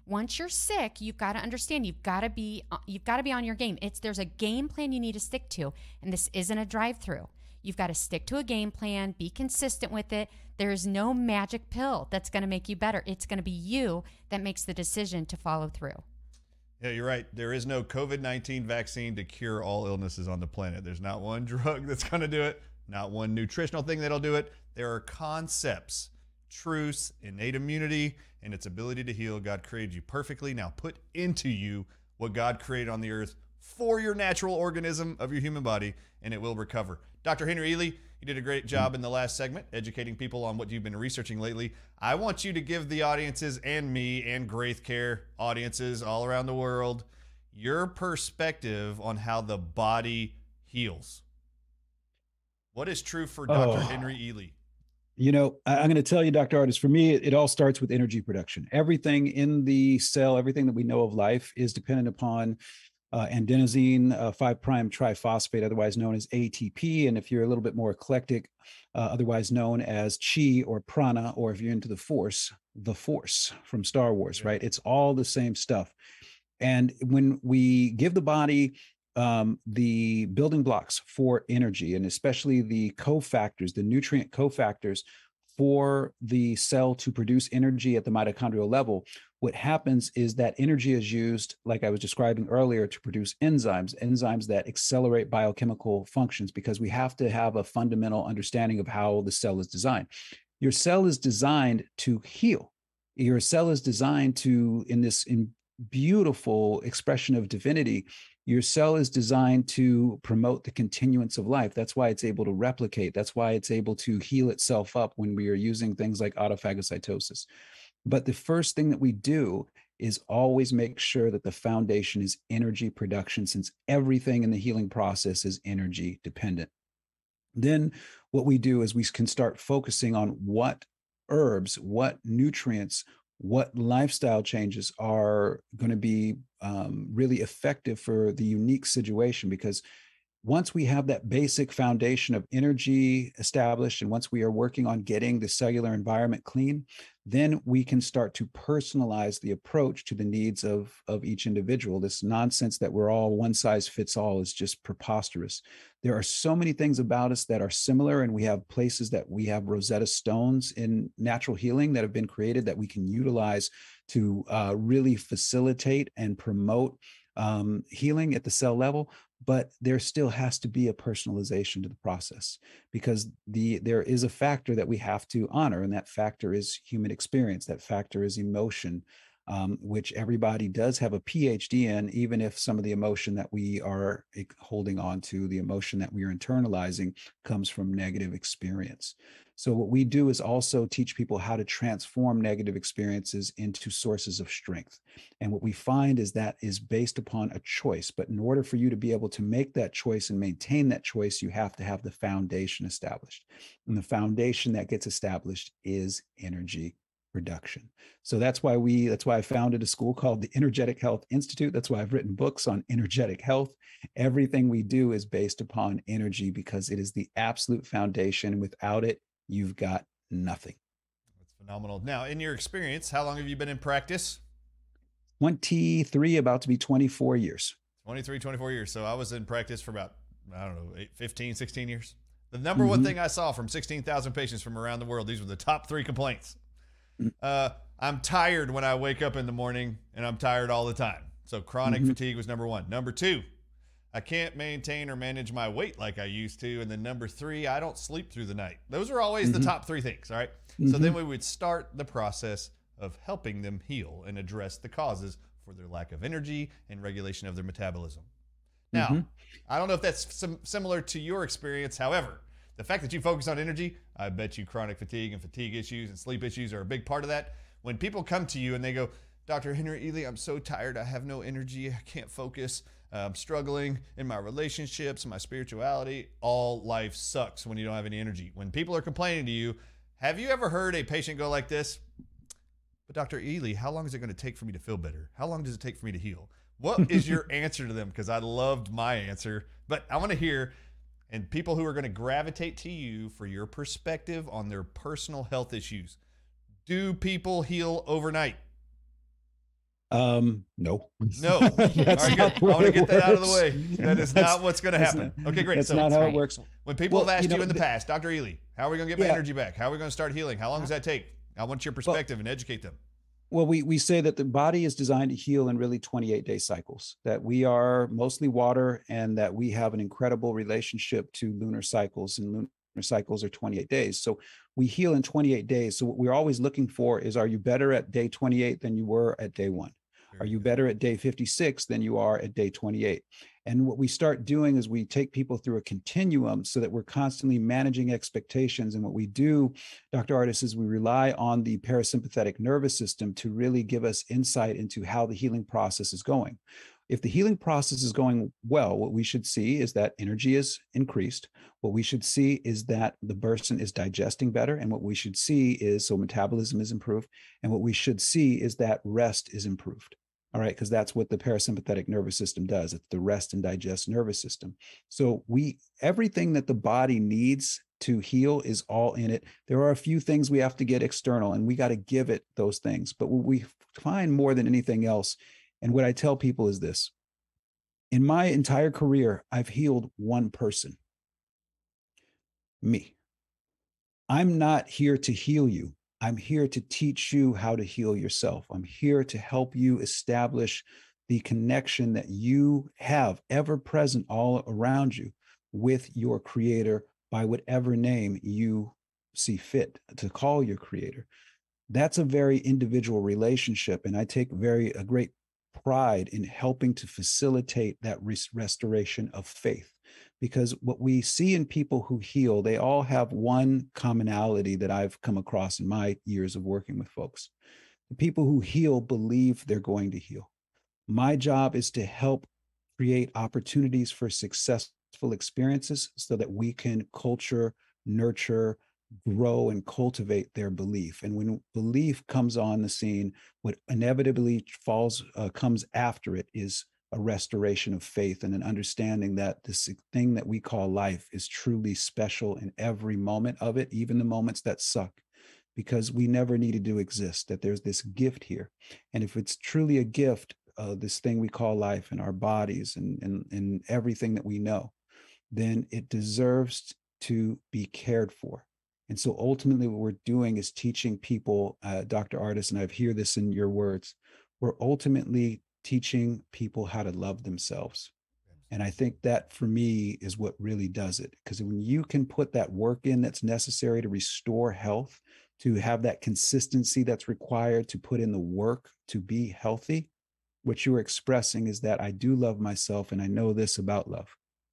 once you're sick, you've got to understand you've got to be you've got to be on your game. It's there's a game plan you need to stick to, and this isn't a drive-through. You've got to stick to a game plan, be consistent with it. There is no magic pill that's going to make you better. It's going to be you that makes the decision to follow through. Yeah, you're right. There is no COVID nineteen vaccine to cure all illnesses on the planet. There's not one drug that's going to do it, not one nutritional thing that'll do it. There are concepts, truths, innate immunity, and its ability to heal. God created you perfectly. Now put into you what God created on the earth for your natural organism of your human body, and it will recover. Doctor Henry Ealy, you did a great job in the last segment, educating people on what you've been researching lately. I want you to give the audiences and me and Graith Care audiences all around the world your perspective on how the body heals. What is true for Doctor Oh. Henry Ealy? You know, I- I'm going to tell you, Doctor Artist, for me, it, it all starts with energy production. Everything in the cell, everything that we know of life is dependent upon uh, adenosine uh, five prime triphosphate, otherwise known as A T P. And if you're a little bit more eclectic, uh, otherwise known as chi or prana, or if you're into the force, the force from Star Wars, right? It's all the same stuff. And when we give the body um, the building blocks for energy, and especially the cofactors, the nutrient cofactors for the cell to produce energy at the mitochondrial level, what happens is that energy is used, like I was describing earlier, to produce enzymes, enzymes that accelerate biochemical functions, because we have to have a fundamental understanding of how the cell is designed. Your cell is designed to heal. Your cell is designed to, in this in beautiful expression of divinity, your cell is designed to promote the continuance of life. That's why it's able to replicate. That's why it's able to heal itself up when we are using things like autophagocytosis. But the first thing that we do is always make sure that the foundation is energy production, since everything in the healing process is energy dependent. Then what we do is we can start focusing on what herbs, what nutrients, what lifestyle changes are going to be um, really effective for the unique situation. Because once we have that basic foundation of energy established, and once we are working on getting the cellular environment clean, then we can start to personalize the approach to the needs of, of each individual. This nonsense that we're all one size fits all is just preposterous. There are so many things about us that are similar, and we have places that we have Rosetta Stones in natural healing that have been created that we can utilize to uh, really facilitate and promote um, healing at the cell level. But there still has to be a personalization to the process, because the there is a factor that we have to honor, and that factor is human experience. That factor is emotion, um, which everybody does have a P H D in, even if some of the emotion that we are holding on to, the emotion that we are internalizing, comes from negative experience. So what we do is also teach people how to transform negative experiences into sources of strength. And what we find is that is based upon a choice. But in order for you to be able to make that choice and maintain that choice, you have to have the foundation established. And the foundation that gets established is energy production. So that's why we, that's why I founded a school called the Energetic Health Institute. That's why I've written books on energetic health. Everything we do is based upon energy, because it is the absolute foundation. Without it, you've got nothing. That's phenomenal. Now, in your experience, how long have you been in practice? twenty-three, about to be twenty-four years. twenty-three, twenty-four years. So I was in practice for about, I don't know, eight, fifteen, sixteen years. The number Mm-hmm. one thing I saw from sixteen thousand patients from around the world, these were the top three complaints. Uh, I'm tired when I wake up in the morning, and I'm tired all the time. So chronic Mm-hmm. fatigue was number one. Number two, I can't maintain or manage my weight like I used to. And then number three, I don't sleep through the night. Those are always Mm-hmm. the top three things, all right? So then we would start the process of helping them heal and address the causes for their lack of energy and regulation of their metabolism. Now, Mm-hmm. I don't know if that's sim- similar to your experience. However, the fact that you focus on energy, I bet you chronic fatigue and fatigue issues and sleep issues are a big part of that. When people come to you and they go, Doctor Henry Ealy, I'm so tired. I have no energy. I can't focus. Uh, I'm struggling in my relationships and my spirituality. All life sucks when you don't have any energy. When people are complaining to you, have you ever heard a patient go like this? But Doctor Ealy, how long is it going to take for me to feel better? How long does it take for me to heal? What is your answer to them? Because I loved my answer, but I want to hear, and people who are going to gravitate to you for your perspective on their personal health issues. Do people heal overnight? Um, no. No. All right, good. I want to get that out of the way. That is That's- not what's going to happen. Not, okay, great. That's so not how right. it works. when people Well, have asked you, you know, in the the- past, Doctor Ely, how are we going to get my Yeah. energy back? How are we going to start healing? How long does that take? I want your perspective and educate them. Well, we, we say that the body is designed to heal in really twenty-eight day cycles, that we are mostly water and that we have an incredible relationship to lunar cycles, and lunar cycles are twenty-eight days. So we heal in twenty-eight days. So what we're always looking for is, are you better at day twenty-eight than you were at day one? Are you better at day fifty-six than you are at day twenty-eight? And what we start doing is we take people through a continuum so that we're constantly managing expectations. And what we do, Doctor Ardis, is we rely on the parasympathetic nervous system to really give us insight into how the healing process is going. If the healing process is going well, what we should see is that energy is increased. What we should see is that the person is digesting better. And what we should see is, so metabolism is improved. And what we should see is that rest is improved. All right, because that's what the parasympathetic nervous system does. It's the rest and digest nervous system. So we, everything that the body needs to heal is all in it. There are a few things we have to get external, and we got to give it those things. But what we find more than anything else, and what I tell people is this: in my entire career, I've healed one person. Me. I'm not here to heal you. I'm here to teach you how to heal yourself. I'm here to help you establish the connection that you have ever present all around you with your creator by whatever name you see fit to call your creator. That's a very individual relationship. And I take very a great pride in helping to facilitate that res- restoration of faith. Because what we see in people who heal, they all have one commonality that I've come across in my years of working with folks. The people who heal believe they're going to heal. My job is to help create opportunities for successful experiences so that we can culture, nurture, grow, and cultivate their belief. And when belief comes on the scene, what inevitably falls, uh, comes after it is a restoration of faith and an understanding that this thing that we call life is truly special in every moment of it, even the moments that suck, because we never needed to exist, that there's this gift here. And if it's truly a gift, uh, this thing we call life and our bodies and, and, and everything that we know, then it deserves to be cared for. And so ultimately what we're doing is teaching people, uh, Doctor Ardis, and I hear this in your words, we're ultimately teaching people how to love themselves. And I think that for me is what really does it. Because when you can put that work in that's necessary to restore health, to have that consistency that's required to put in the work to be healthy, what you're expressing is that I do love myself and I know this about love.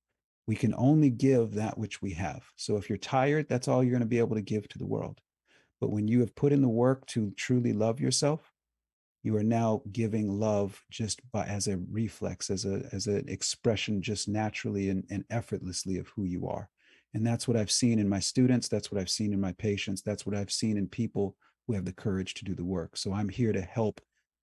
We can only give that which we have. So if you're tired, that's all you're going to be able to give to the world. But when you have put in the work to truly love yourself, you are now giving love just by as a reflex, as a as an expression just naturally and, and effortlessly of who you are. And that's what I've seen in my students. That's what I've seen in my patients. That's what I've seen in people who have the courage to do the work. So I'm here to help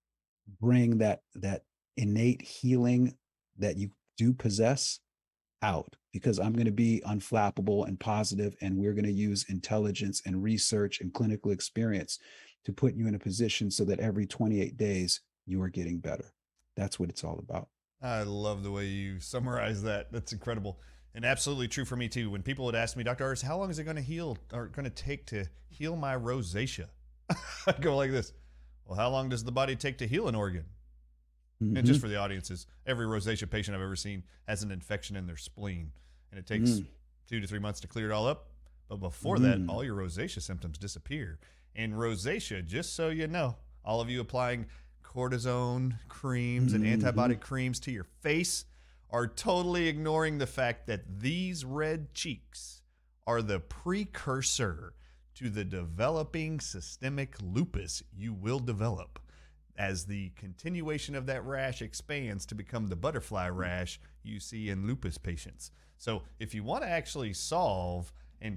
bring that that innate healing that you do possess out, because I'm going to be unflappable and positive, and we're going to use intelligence and research and clinical experience to put you in a position so that every twenty-eight days you are getting better. That's what it's all about. I love the way you summarize that. That's incredible. And absolutely true for me too. When people would ask me, Doctor Ardis, how long is it going to heal or going to take to heal my rosacea? I'd go like this. Well, how long does the body take to heal an organ? Mm-hmm. And just for the audiences, every rosacea patient I've ever seen has an infection in their spleen, and it takes mm. two to three months to clear it all up. But before mm. that, all your rosacea symptoms disappear. And rosacea, just so you know, all of you applying cortisone creams mm-hmm. and antibiotic creams to your face are totally ignoring the fact that these red cheeks are the precursor to the developing systemic lupus you will develop as the continuation of that rash expands to become the butterfly rash you see in lupus patients. So if you want to actually solve and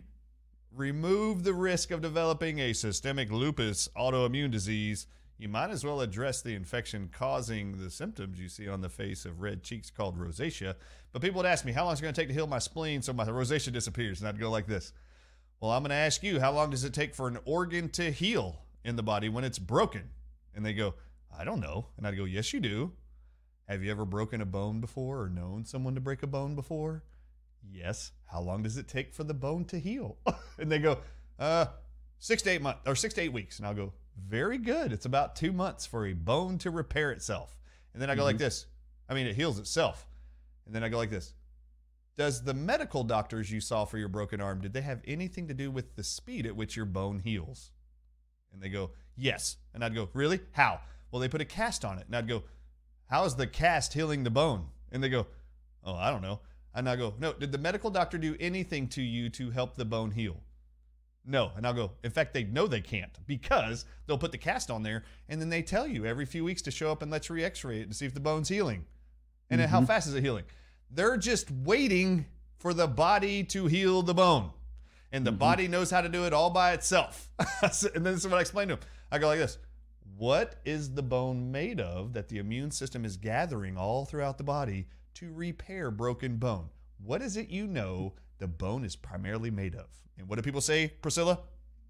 remove the risk of developing a systemic lupus autoimmune disease, you might as well address the infection causing the symptoms you see on the face of red cheeks called rosacea. But people would ask me, how long is it going to take to heal my spleen so my rosacea disappears? And I'd go like this. Well, I'm going to ask you, how long does it take for an organ to heal in the body when it's broken? And they go, I don't know. And I'd go, yes, you do. Have you ever broken a bone before or known someone to break a bone before? Yes. How long does it take for the bone to heal? And they go, uh, six to eight months or six to eight weeks. And I'll go, very good. It's about two months for a bone to repair itself. And then I go mm-hmm. like this. I mean, it heals itself. And then I go like this. Does the medical doctors you saw for your broken arm, did they have anything to do with the speed at which your bone heals? And they go, yes. And I'd go, really? How? Well, they put a cast on it. And I'd go, how is the cast healing the bone? And they go, oh, I don't know. And I go, no, did the medical doctor do anything to you to help the bone heal? No. And I'll go, in fact, they know they can't because they'll put the cast on there and then they tell you every few weeks to show up and let's re-x-ray it to see if the bone's healing. And mm-hmm. then how fast is it healing? They're just waiting for the body to heal the bone. And the mm-hmm. body knows how to do it all by itself. And then this is what I explain to them. I go like this. What is the bone made of that the immune system is gathering all throughout the body to repair broken bone? What is it you know the bone is primarily made of? And what do people say, Priscilla?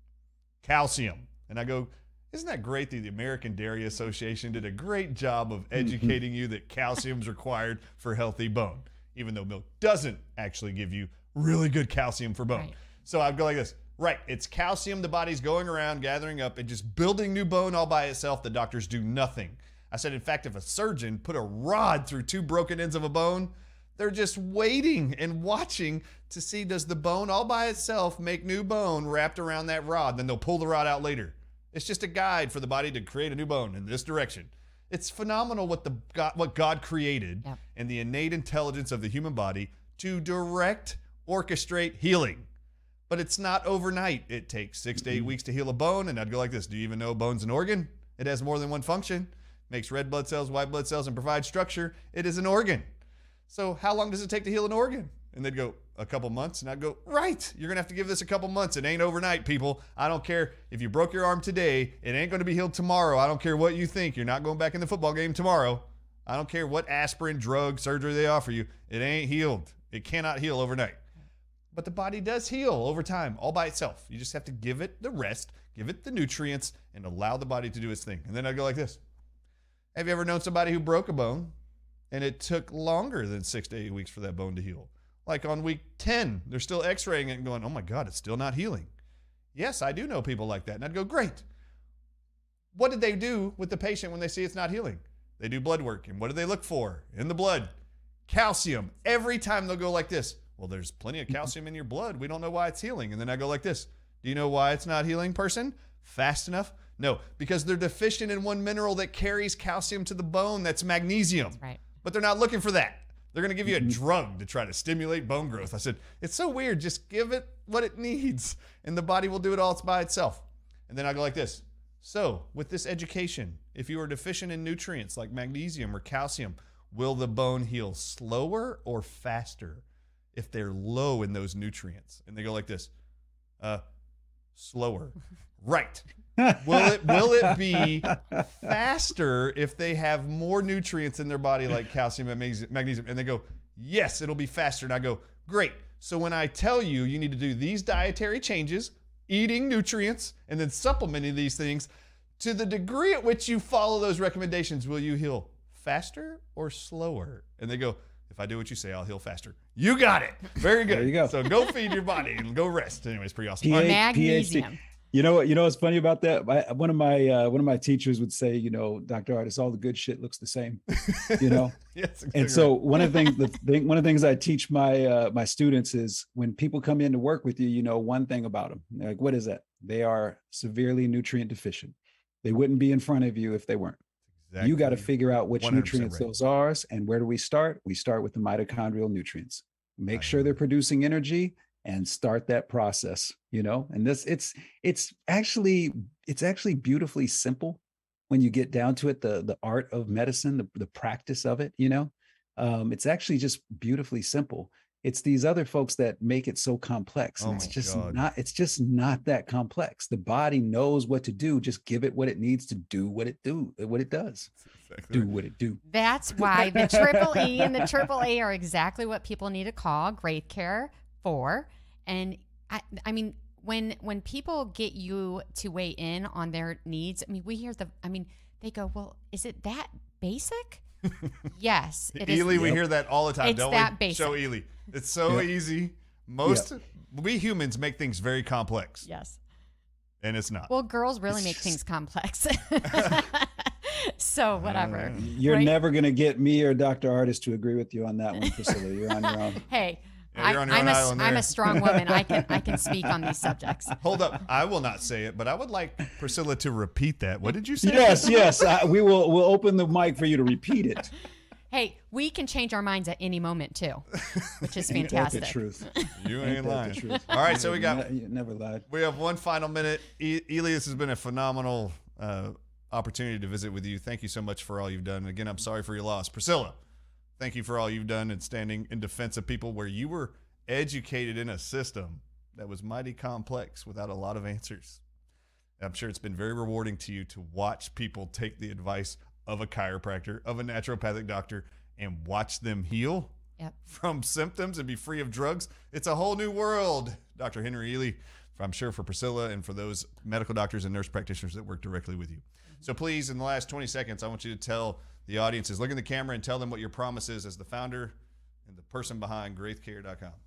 Calcium. And I go, isn't that great that the American Dairy Association did a great job of educating you that calcium is required for healthy bone, even though milk doesn't actually give you really good calcium for bone. Right. So I'd go like this. Right, it's calcium the body's going around gathering up and just building new bone all by itself. The doctors do nothing. I said, in fact, if a surgeon put a rod through two broken ends of a bone, they're just waiting and watching to see does the bone all by itself make new bone wrapped around that rod. Then they'll pull the rod out later. It's just a guide for the body to create a new bone in this direction. It's phenomenal what the God, what God created yep. and the innate intelligence of the human body to direct, orchestrate healing. But it's not overnight. It takes six to eight weeks to heal a bone. And I'd go like this. Do you even know bone's an organ? It has more than one function. Makes red blood cells, white blood cells, and provides structure. It is an organ. So how long does it take to heal an organ? And they'd go, a couple months. And I'd go, right. You're going to have to give this a couple months. It ain't overnight, people. I don't care if you broke your arm today. It ain't going to be healed tomorrow. I don't care what you think. You're not going back in the football game tomorrow. I don't care what aspirin, drug, surgery they offer you. It ain't healed. It cannot heal overnight. But the body does heal over time, all by itself. You just have to give it the rest, give it the nutrients, and allow the body to do its thing. And then I go like this. Have you ever known somebody who broke a bone, and it took longer than six to eight weeks for that bone to heal? Like on week ten, they're still x-raying it and going, oh my God, it's still not healing. Yes, I do know people like that. And I'd go, great. What did they do with the patient when they see it's not healing? They do blood work. And what do they look for in the blood? Calcium. Every time they'll go like this. Well, there's plenty of calcium in your blood. We don't know why it's healing. And then I go like this. Do you know why it's not healing, person? Fast enough? No, because they're deficient in one mineral that carries calcium to the bone. That's magnesium. That's right. But they're not looking for that. They're going to give you a drug to try to stimulate bone growth. I said, it's so weird. Just give it what it needs, and the body will do it all by itself. And then I go like this. So with this education, if you are deficient in nutrients like magnesium or calcium, will the bone heal slower or faster if they're low in those nutrients? And they go like this, uh, slower. Right. Will it will it be faster if they have more nutrients in their body like calcium and magnesium? And they go, yes, it'll be faster. And I go, great. So when I tell you you need to do these dietary changes, eating nutrients, and then supplementing these things, to the degree at which you follow those recommendations, will you heal faster or slower? And they go, if I do what you say, I'll heal faster. You got it. Very good. There you go. So go feed your body and go rest. Anyway, it's pretty awesome. P A, Magnesium. P H D. You know what? You know what's funny about that? My, one of my uh, one of my teachers would say, you know, Doctor Ardis, all the good shit looks the same. You know. Yes. Exactly. And so one of the things, the thing, one of the things I teach my uh, my students is when people come in to work with you, you know, one thing about them. Like, what is that? They are severely nutrient deficient. They wouldn't be in front of you if they weren't. Exactly. You got to figure out which nutrients right. those are, and where do we start? We start with the mitochondrial nutrients. Make sure they're producing energy. And start that process, you know, and this it's it's actually it's actually beautifully simple when you get down to it. The the art of medicine, the, the practice of it, you know, um, it's actually just beautifully simple. It's these other folks that make it so complex. And oh it's just God. not it's just not that complex. The body knows what to do. Just give it what it needs to do what it do what it does. Exactly. Do what it do. That's why the triple E and the triple A are exactly what people need to call Great Care for. And I, I mean, when when people get you to weigh in on their needs, I mean, we hear the, I mean, They go, well, is it that basic? Yes, it Ely, is. we hear that all the time. It's Don't that we? basic. Show Ely. It's so Yep. easy. Most Yep. we humans make things very complex, Yes. and it's not. Well, girls really It's make just- things complex. So whatever. You're Right? never going to get me or Doctor Artist to agree with you on that one, Priscilla. You're on your own. Hey, Yeah, you're I, on your I'm, own a, island I'm there. a strong woman. I can I can speak on these subjects. Hold up. I will not say it, but I would like Priscilla to repeat that. What did you say? Yes, yes. I, we will. We'll open the mic for you to repeat it. Hey, we can change our minds at any moment too, which is Ain't that fantastic. the truth? You Ain't ain't that lying. the truth? All right, so we got Ne- you never lied. we have one final minute. E- Ely, this has been a phenomenal uh, opportunity to visit with you. Thank you so much for all you've done. Again, I'm sorry for your loss. Priscilla, thank you for all you've done and standing in defense of people where you were educated in a system that was mighty complex without a lot of answers. I'm sure it's been very rewarding to you to watch people take the advice of a chiropractor, of a naturopathic doctor, and watch them heal Yep. from symptoms and be free of drugs. It's a whole new world. Doctor Henry Ely, I'm sure for Priscilla and for those medical doctors and nurse practitioners that work directly with you. So please, in the last twenty seconds, I want you to tell the audiences, look in the camera and tell them what your promise is as the founder and the person behind Graith Care dot com.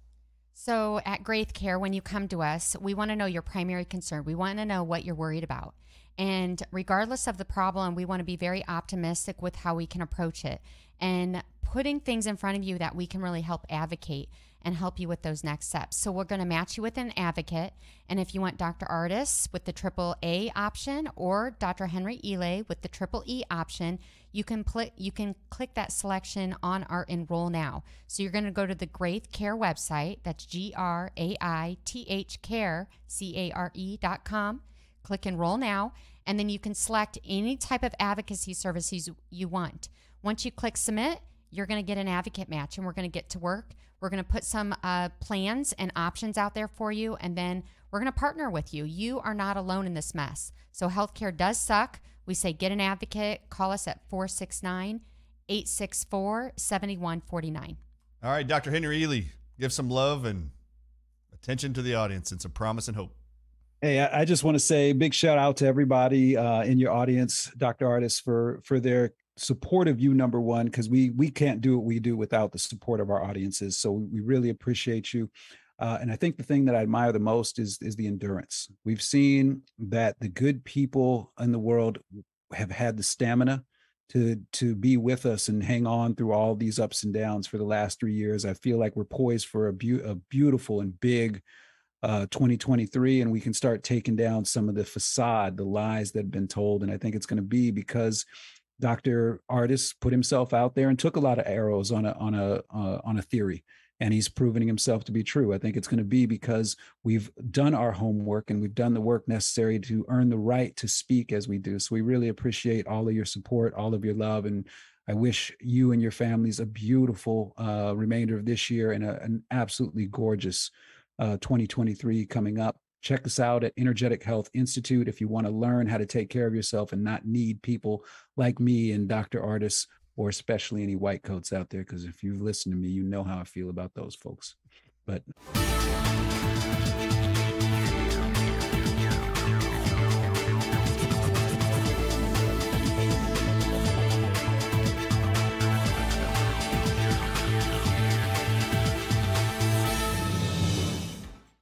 So at Graith Care, when you come to us, we want to know your primary concern. We want to know what you're worried about. And regardless of the problem, we want to be very optimistic with how we can approach it and putting things in front of you that we can really help advocate and help you with those next steps. So we're going to match you with an advocate. And if you want Doctor Artis with the triple A option or Doctor Henry Ely with the triple E option, you can pl- you can click that selection on our Enroll Now. So you're going to go to the Graith Care website. That's G R A I T H care, C A R E dot com. Click Enroll Now, and then you can select any type of advocacy services you want. Once you click Submit, you're going to get an advocate match, and we're going to get to work. We're going to put some uh, plans and options out there for you, and then we're going to partner with you. You are not alone in this mess. So healthcare does suck. We say get an advocate. Call us at four six nine, eight six four, seven one four nine. All right, Doctor Henry Ely, give some love and attention to the audience and some promise and hope. Hey, I I just want to say a big shout out to everybody uh, in your audience, Doctor Artis, for for their support of you, number one, because we we can't do what we do without the support of our audiences. So we really appreciate you. Uh, and I think the thing that I admire the most is is the endurance. We've seen that the good people in the world have had the stamina to to be with us and hang on through all these ups and downs for the last three years. I feel like we're poised for a, be- a beautiful and big uh, twenty twenty-three, and we can start taking down some of the facade, the lies that have been told. And I think it's going to be because Doctor Artis put himself out there and took a lot of arrows on a on a uh, on a theory, and he's proving himself to be true. I think it's going to be because we've done our homework and we've done the work necessary to earn the right to speak as we do. So we really appreciate all of your support, all of your love, and I wish you and your families a beautiful uh, remainder of this year and a, an absolutely gorgeous uh, twenty twenty-three coming up. Check us out at Energetic Health Institute if you want to learn how to take care of yourself and not need people like me and Doctor Artis, or especially any white coats out there, because if you've listened to me, you know how I feel about those folks. But